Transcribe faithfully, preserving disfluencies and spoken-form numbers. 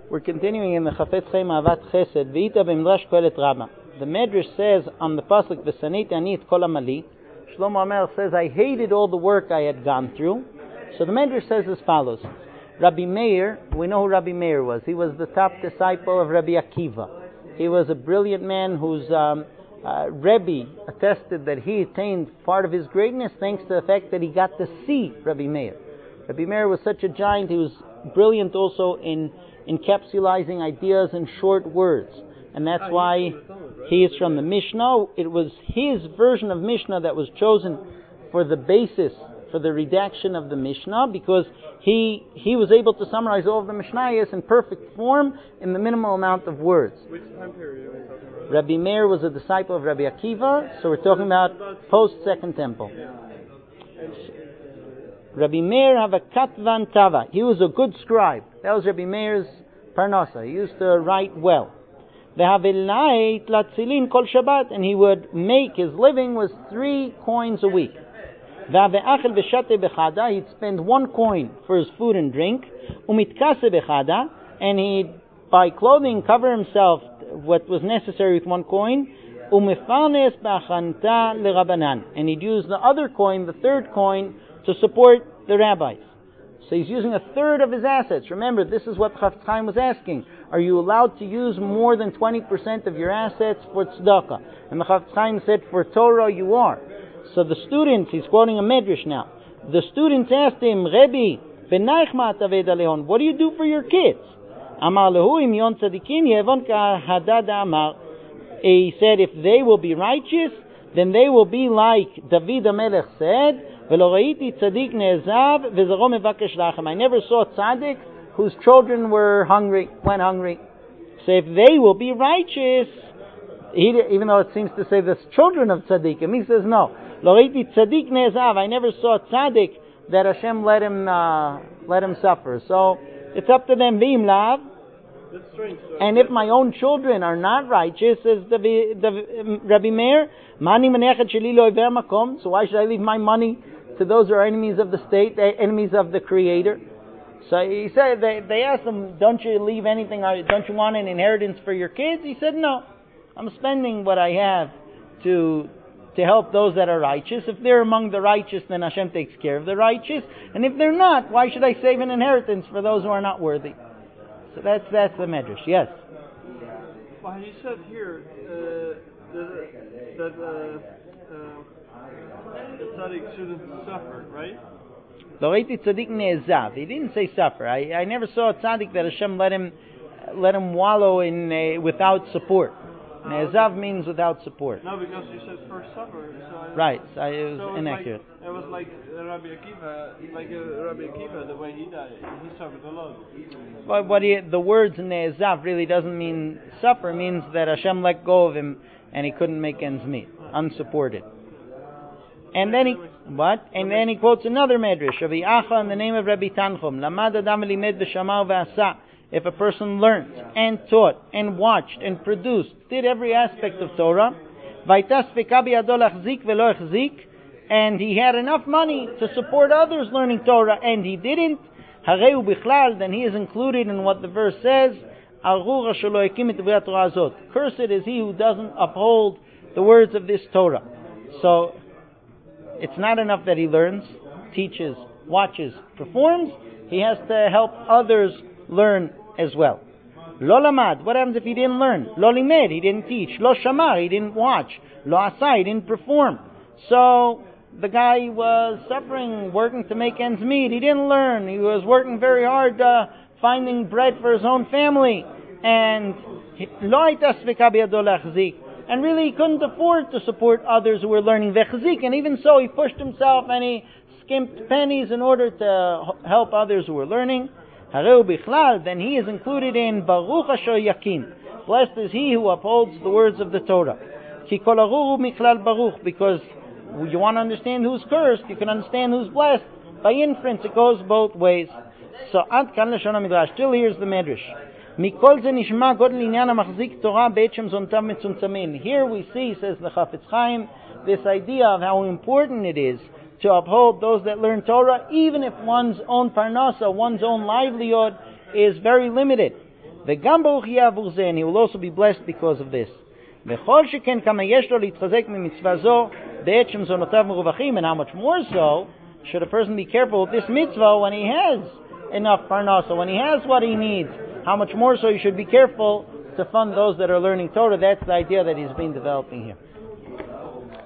We're continuing in the Chafetz Chaim Avat Chesed, V'ita b'Midrash Kohelet Rabbah. The Medrash says on the pasuk, V'saniti ani et kol amali. Shlomo Amelech says, I hated all the work I had gone through. So the Medrash says as follows. Rabbi Meir, we know who Rabbi Meir was. He was the top disciple of Rabbi Akiva. He was a brilliant man whose um, uh, Rebbe attested that he attained part of his greatness thanks to the fact that he got to see Rabbi Meir. Rabbi Meir was such a giant. He was brilliant also in encapsulizing ideas in short words. And that's why he is from the Mishnah. It was his version of Mishnah that was chosen for the basis, for the redaction of the Mishnah, because he he was able to summarize all of the Mishnayos in perfect form in the minimal amount of words. Which time period are we talking about? Rabbi Meir was a disciple of Rabbi Akiva, so we're talking about post-Second Temple. Rabbi Meir have a katvan tava. He was a good scribe. That was Rabbi Meir's parnasa. He used to write well. Ve'havelait latzilin kol Shabbat, and he would make his living was three coins a week. Ve'ave'achel v'shate bechada, he'd spend one coin for his food and drink. Umitkase bechada, and he'd buy clothing, cover himself what was necessary with one coin. Umefarnes ba'achanta l'rabanan, and he'd use the other coin, the third coin, to support the rabbis. So he's using a third of his assets. Remember, this is what Chafetz Chaim was asking. Are you allowed to use more than twenty percent of your assets for tzedakah? And the Chafetz Chaim said, for Torah you are. So the students, he's quoting a medrash now. The students asked him, Rebbe, what do you do for your kids? Amar lehu im yon tzadikin yevon ka hadad amar. He said, if they will be righteous, then they will be like David HaMelech said, I never saw a tzaddik whose children were hungry, went hungry. So if they will be righteous, he, even though it seems to say the children of tzaddikim, he says no. I never saw a tzaddik that Hashem let him uh, let him suffer. So it's up to them. That's strange. So and if my own children are not righteous, says the, the Rabbi Meir, so why should I leave my money to those who are enemies of the state, enemies of the Creator? So he said, they, they asked him, don't you leave anything, don't you want an inheritance for your kids? He said, no, I'm spending what I have to to help those that are righteous. If they're among the righteous, then Hashem takes care of the righteous. And if they're not, why should I save an inheritance for those who are not worthy? So that's that's the medrash. Yes? Well, he said here uh, that, that uh, uh, the tzaddik shouldn't suffer, right? He didn't say suffer. I, I never saw a tzaddik that Hashem let him let him wallow in uh, without support. Ne'ezav means without support. No, because you said first suffer. So I, right, so it was so inaccurate. Like, it was like Rabbi Akiva, like uh, Rabbi Akiva, the way he died, he suffered a lot. But what he, the words Ne'ezav really doesn't mean suffer. It means that Hashem let go of him and he couldn't make ends meet, unsupported. And then he, what? And then he quotes another medrash, Rabbi Acha in the name of Rabbi Tanchum, Lamad Adam limed v'shamar v'asa. If a person learned and taught and watched and produced, did every aspect of Torah, and he had enough money to support others learning Torah, and he didn't, then he is included in what the verse says, cursed is he who doesn't uphold the words of this Torah. So, it's not enough that he learns, teaches, watches, performs, he has to help others learn as well. Lo lamad, what happens if he didn't learn? Lo limed, he didn't teach. Lo shamar, he didn't watch. Lo asa, he didn't perform. So, the guy was suffering, working to make ends meet. He didn't learn. He was working very hard, uh, finding bread for his own family. And lo hayta sveka biyado lachzik. And really he couldn't afford to support others who were learning vechzik. And even so, he pushed himself and he skimped pennies in order to help others who were learning. Then he is included in Baruch Asher Yakin. Blessed is he who upholds the words of the Torah. Because you want to understand who's cursed, you can understand who's blessed. By inference, it goes both ways. So, Ad Kan Lashon HaMidrash. Still here's the medrash. Here we see, says the Chafetz Chaim, this idea of how important it is to uphold those that learn Torah, even if one's own parnasa, one's own livelihood, is very limited. V'gam baruch yeh avur zeh, and he will also be blessed because of this. V'chol sheken kama yesh lo litchazek mitzvah zo be'et shemzonotav meruvachim, and how much more so should a person be careful with this mitzvah when he has enough parnasa, when he has what he needs. How much more so you should be careful to fund those that are learning Torah. That's the idea that he's been developing here.